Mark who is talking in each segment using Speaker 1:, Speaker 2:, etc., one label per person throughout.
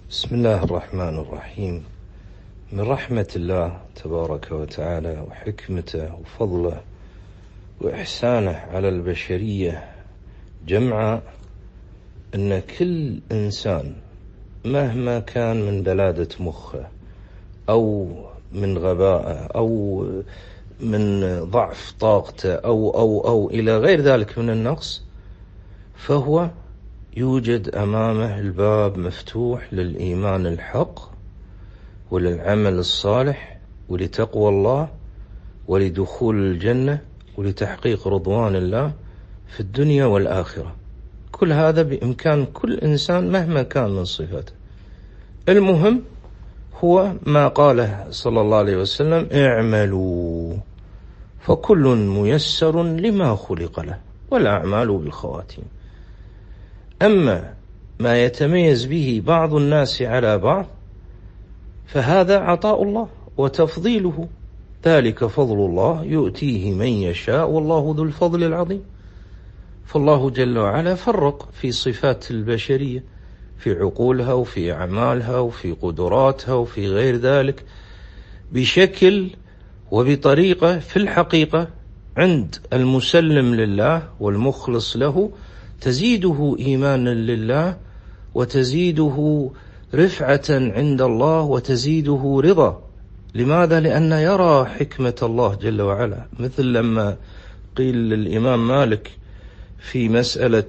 Speaker 1: بسم الله الرحمن الرحيم. من رحمة الله تبارك وتعالى وحكمته وفضله وإحسانه على البشرية جمعا أن كل إنسان مهما كان من بلادة مخه أو من غبائه أو من ضعف طاقته أو إلى غير ذلك من النقص، فهو يوجد أمامه الباب مفتوح للإيمان الحق وللعمل الصالح ولتقوى الله ولدخول الجنة ولتحقيق رضوان الله في الدنيا والآخرة. كل هذا بإمكان كل إنسان مهما كان من صفاته. المهم هو ما قاله صلى الله عليه وسلم: اعملوا فكل ميسر لما خلق له والأعمال بالخواتيم. أما ما يتميز به بعض الناس على بعض فهذا عطاء الله وتفضيله، ذلك فضل الله يؤتيه من يشاء والله ذو الفضل العظيم. فالله جل وعلا فرق في صفات البشرية، في عقولها وفي أعمالها وفي قدراتها وفي غير ذلك بشكل وبطريقة في الحقيقة عند المسلم لله والمخلص له تزيده إيمانا لله وتزيده رفعة عند الله وتزيده رضا. لماذا؟ لأن يرى حكمة الله جل وعلا. مثل لما قيل للإمام مالك في مسألة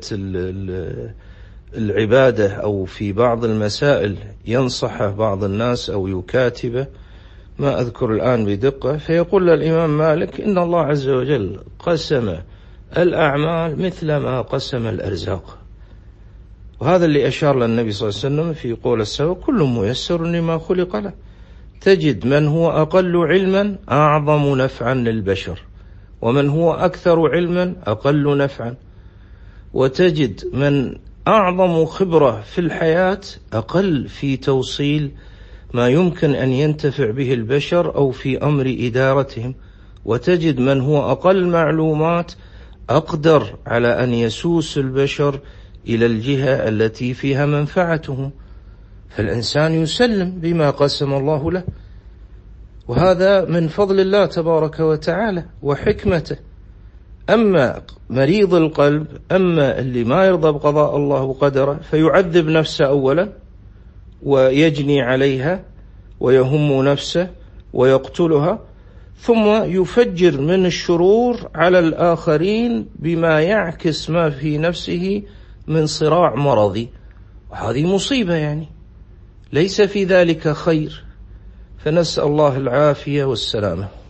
Speaker 1: العبادة أو في بعض المسائل ينصح بعض الناس أو يكاتبه، ما أذكر الآن بدقة، فيقول الإمام مالك: إن الله عز وجل قسم الأعمال مثل ما قسم الأرزاق. وهذا اللي أشار للنبي صلى الله عليه وسلم في قول السبب: كل ميسر لما خلق له. تجد من هو أقل علما أعظم نفعا للبشر، ومن هو أكثر علما أقل نفعا، وتجد من أعظم خبرة في الحياة أقل في توصيل ما يمكن أن ينتفع به البشر أو في أمر إدارتهم، وتجد من هو أقل معلومات أقدر على أن يسوس البشر إلى الجهة التي فيها منفعتهم. فالإنسان يسلم بما قسم الله له، وهذا من فضل الله تبارك وتعالى وحكمته. أما مريض القلب، أما اللي ما يرضى بقضاء الله وقدره، فيعذب نفسه أولا ويجني عليها ويهم نفسه ويقتلها، ثم يفجر من الشرور على الآخرين بما يعكس ما في نفسه من صراع مرضي. وهذه مصيبة، يعني ليس في ذلك خير. فنسأل الله العافية والسلامة.